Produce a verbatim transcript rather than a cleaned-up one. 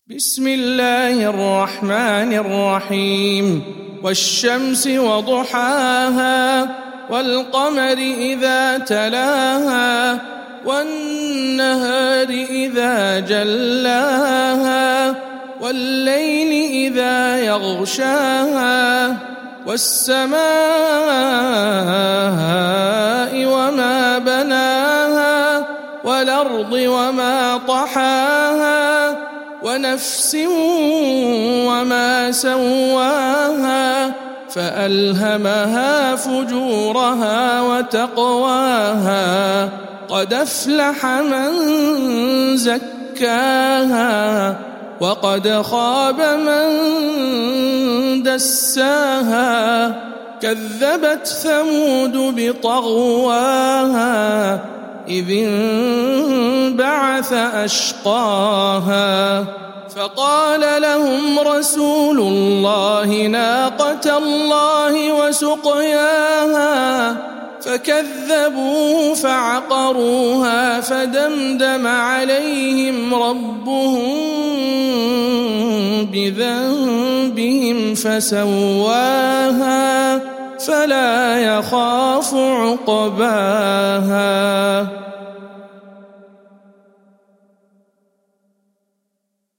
بسم الله الرحمن الرحيم والشمس وضحاها والقمر إذا تلاها والنهار إذا جلاها والليل إذا يغشاها والسماء وما بناها والأرض وما طحاها ونفس وما سواها فألهمها فجورها وتقواها قد أفلح من زكاها وقد خاب من دساها كذبت ثمود بطغواها إذ انبعث أشقاها فقال لهم رسول الله ناقة الله وسقياها فكذبوه فعقروها فدمدم عليهم ربهم بذنبهم فسواها فلا يخاف عقباها.